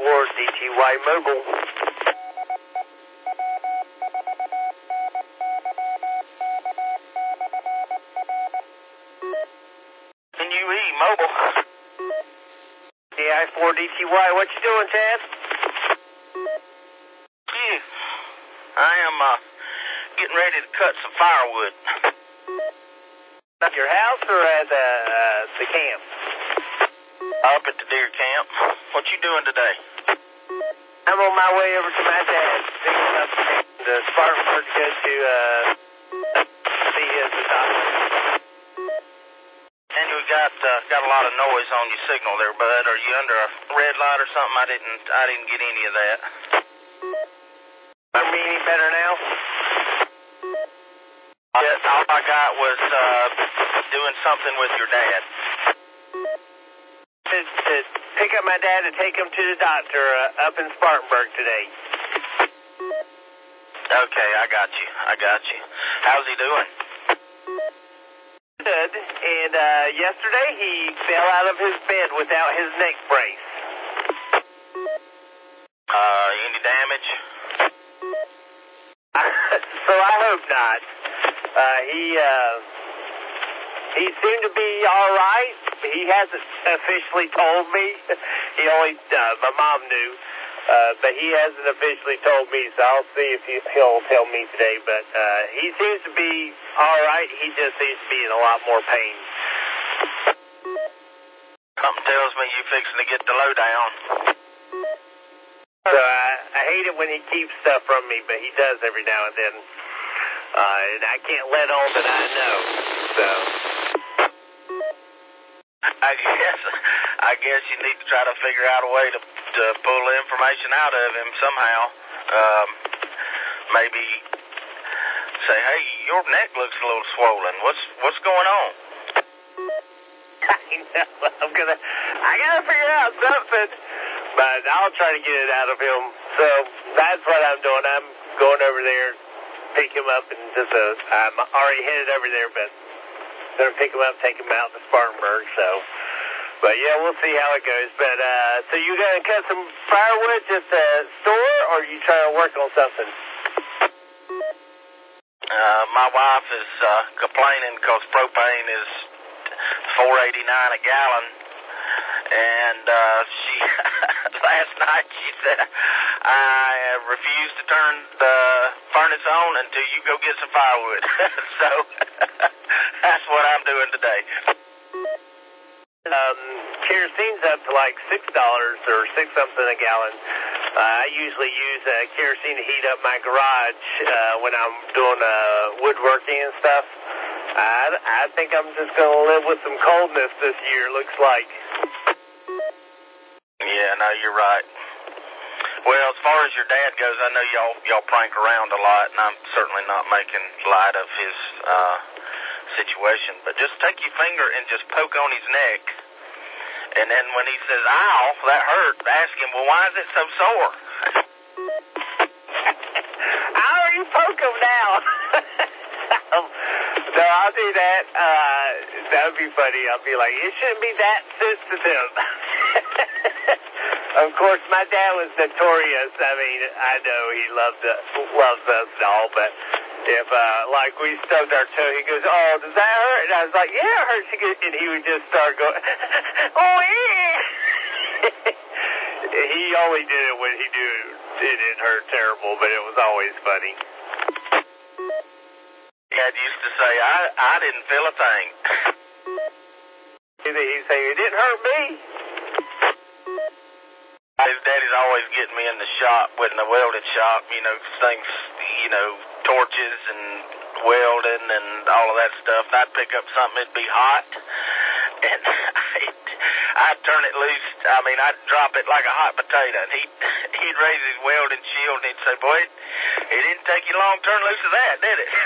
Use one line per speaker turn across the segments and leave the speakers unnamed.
DTY Mobile.
NUE Mobile.
DI4DTY, what you doing, Chad?
Gee, I am getting ready to cut some firewood.
At your house or at the camp?
Up at the deer camp. What you doing today?
I'm on my way over to my dad's, picking up the Spartanburg to go to see his doctor.
And we got a lot of noise on your signal there, bud. Are you under a red light or something? I didn't get any of that.
Are me any better now?
Yes, all I got was doing something with your dad.
To pick up my dad to take him to the doctor up in Spartanburg today.
Okay, I got you. How's he doing?
Good. And yesterday he fell out of his bed without his neck brace.
Any damage?
So I hope not. He seemed to be all right. He hasn't officially told me. He only, my mom knew, but he hasn't officially told me, so I'll see if he'll tell me today. But he seems to be all right. He just seems to be in a lot more pain.
Something tells me you're fixing to get the lowdown.
So I hate it when he keeps stuff from me, but he does every now and then. And I can't let on that I know. So
I guess you need to try to figure out a way to pull the information out of him somehow. Maybe say, hey, your neck looks a little swollen. What's going on?
I know. I gotta figure out something, but I'll try to get it out of him. So that's what I'm doing. I'm going over there, pick him up, and I'm already headed over there, but gonna pick him up, take him out to Spartanburg. So, but yeah, we'll see how it goes. But so you gonna cut some firewood just to store, or are you trying to work on something?
My wife is complaining because propane is $4.89 a gallon, and she last night she said, I refuse to turn the furnace on until you go get some firewood. So that's what I'm doing today.
Kerosene's up to like $6 or $6 something a gallon. I usually use kerosene to heat up my garage when I'm doing woodworking and stuff. I think I'm just going to live with some coldness this year, looks like.
Yeah, no, you're right. Well, as far as your dad goes, I know y'all prank around a lot, and I'm certainly not making light of his situation. But just take your finger and just poke on his neck. And then when he says, ow, that hurt, ask him, well, why is it so sore?
I already poke him now. No, I'll do that. That would be funny. I'll be like, it shouldn't be that sensitive. Of course, my dad was notorious. I mean, I know he loves us and all, but if, like, we stubbed our toe, he goes, oh, does that hurt? And I was like, yeah, it hurts. And he would just start going, oh, yeah. He only did it when he knew it didn't hurt terrible, but it was always funny.
Dad used to say, I didn't feel a thing.
He'd say, it didn't hurt me.
His daddy's always getting me in the shop, in the welding shop, things, torches and welding and all of that stuff. And I'd pick up something, it'd be hot, and I'd turn it loose. I mean, I'd drop it like a hot potato, and he'd raise his welding shield, and he'd say, boy, it didn't take you long to turn loose of that, did it?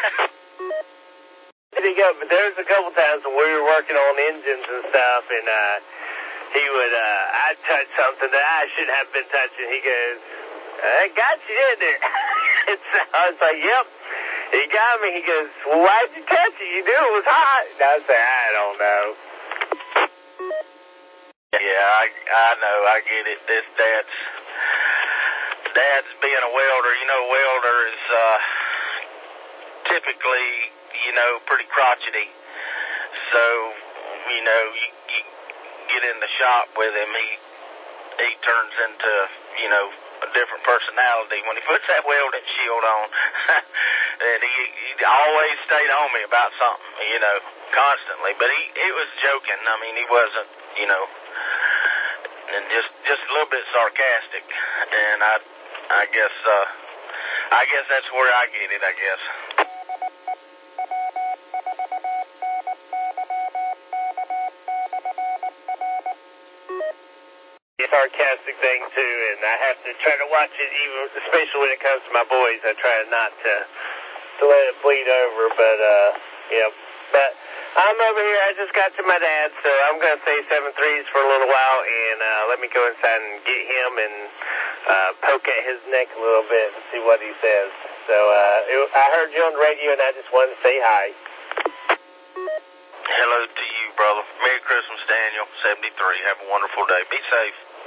But there's a couple times when we were working on engines and stuff, and he would, I'd touch something that I shouldn't have been touching. He goes, I got you, didn't it? And so I was like, yep, he got me. He goes, well, why'd you touch it? You knew it was hot. And I said, I don't know.
Yeah, I know, I get it. This dad's that's being a welder. You know, a welder is typically, you know, pretty crotchety. So, you know, you get in the shop with him, he turns into, you know, a different personality when he puts that welding shield on. And he always stayed on me about something, you know, constantly. But he was joking. I mean, he wasn't, you know, and just a little bit sarcastic. And I guess that's where I get it, I guess.
Sarcastic thing too, and I have to try to watch it, even especially when it comes to my boys. I try not to let it bleed over, but yeah. But I'm over here. I just got to my dad, so I'm gonna say 7-3s for a little while, and let me go inside and get him and poke at his neck a little bit and see what he says. So I heard you on the radio, and I just wanted to say hi.
Hello to you, brother. Merry Christmas, Daniel. 73. Have a wonderful day. Be safe.